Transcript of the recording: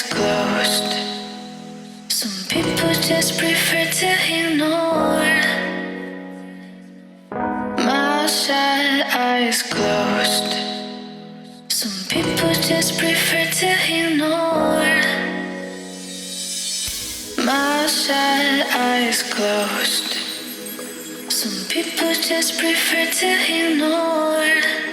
closed. Some people just prefer to ignore. Mouth shut, eyes closed. Some people just prefer to ignore. Mouth shut, eyes closed. Some people just prefer to ignore.